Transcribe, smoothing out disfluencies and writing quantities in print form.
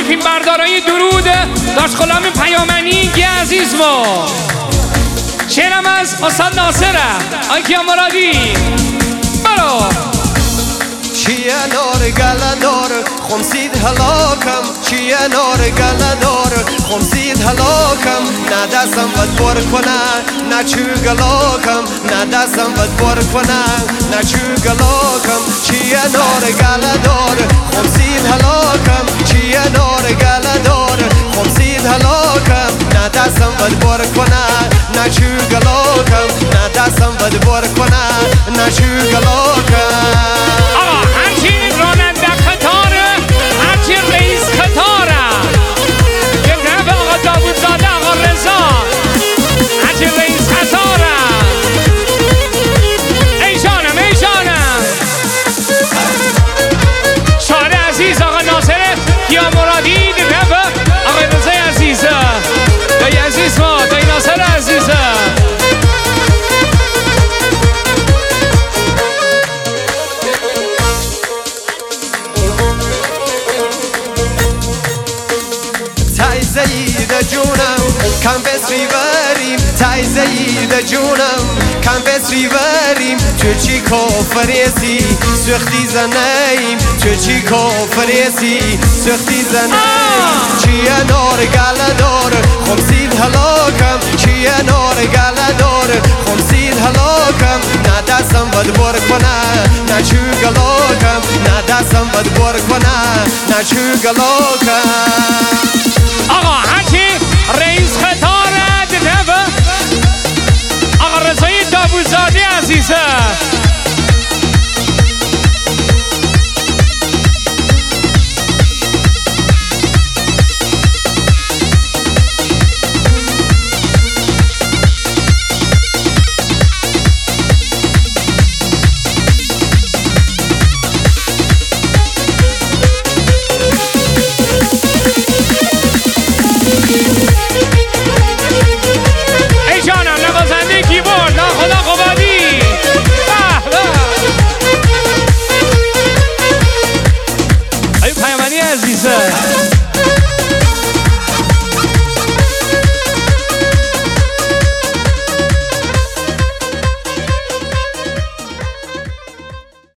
فیلم بردارای درود داشت غلام پیامنی گی عزیز ما. شعرم از استاد ناصره آی کیا مرادی برو. چیه نار گلدار خمسید هلاکم، چیه نار گلدار خمسید هلاکم، نه دستم ود بار کنه نه چو گلاکم، نه دستم ود بار کنه نه چو گلاکم. چیه نار گلدار خمسید هلاکم، چیه نار گلدار خمسید هلاکم، نه دستم ود بار کنه نه چو گلاکم، نه دستم ود بار کنه نه چو گلاکم. هرچی راننده قطاره هرچی رئیس قطاره یه رب آقا داوود زاده آقا رضا هرچی رئیس قطاره ای جانم ای جانم. شاعر عزیز آقا ناصر کیا مرادی رب آقا رضا عزیزه دایی عزیز ما دایی ناصر عزیزه. تایزید جونم کم بسری بریم، تایزید جونم کم بسری بریم، تو چی کافریسی سختی زنیم، تو چی کافریسی سختی زنیم. چیه نار گلدار خمسید هلاکم، چیه نار گلدار خمسید هلاکم، نه دستم ود بار کنه نه چو گلاکم، نه دستم ود بار کنه نه چو گلاکم. آقا هرچی رئیس خطاره دنبه آقا رضای داوودزاده عزیزه. عزیزه